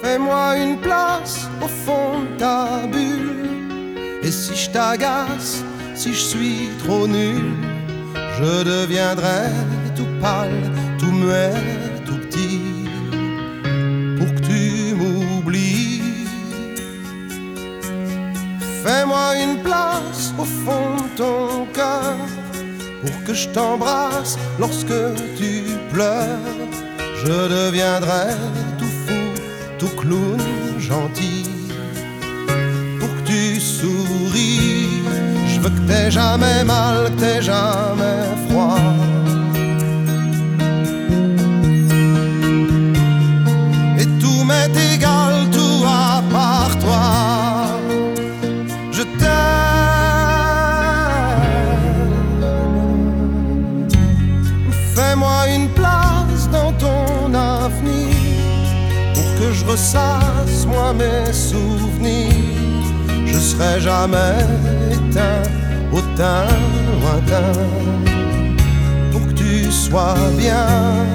Fais-moi une place au fond de ta bulle. Et si je t'agace, si je suis trop nul, je deviendrai tout pâle, tout muet, tout petit, pour que tu m'oublies. Fais-moi une place au fond de ton cœur, pour que je t'embrasse lorsque tu pleures. Je deviendrai tout fou, tout clown gentil, pour que tu souris. Je veux que t'aies jamais mal, que t'aies jamais froid. Et tout m'est égal, tout à part toi. Je t'aime. Fais-moi une place dans ton avenir, pour que je ressasse moi mes souvenirs. Je serai jamais éteint au teint lointain, pour que tu sois bien.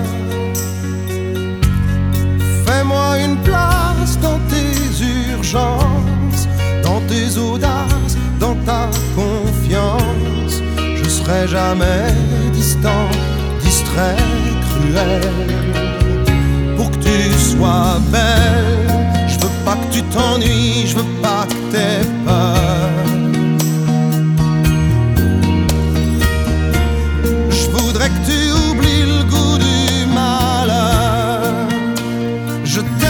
Fais-moi une place dans tes urgences, dans tes audaces, dans ta confiance. Je serai jamais distant, distrait, cruel, pour que tu sois belle. Je veux pas que tu t'ennuies, je veux pas que t'aies peur. Je voudrais que tu oublies le goût du malheur. Je t'aime.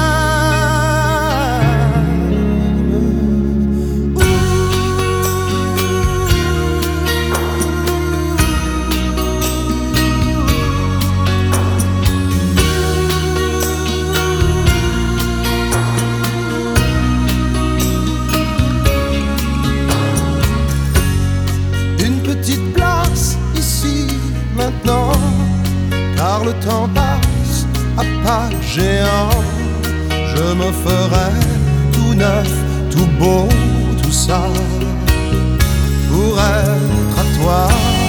Maintenant, car le temps passe à pas géant. Je me ferai tout neuf, tout beau, tout ça, pour être à toi.